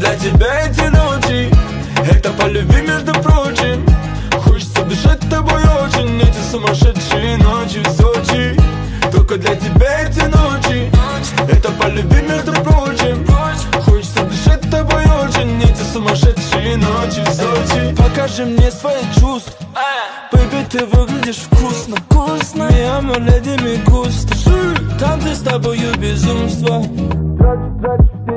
для тебя эти ночи. Это по любви, между прочим. Хочется дышать тобой очень. Эти сумасшедшие ночи в Сочи. Только для тебя эти ночи. Это по любви, между прочим. Хочется дышать тобой очень. Эти сумасшедшие ночи в Сочи. Покажи мне свои чувства. Бэйби, ты выглядишь вкусно. Mi amor, леди, ми густо. Танцы с тобою безумство.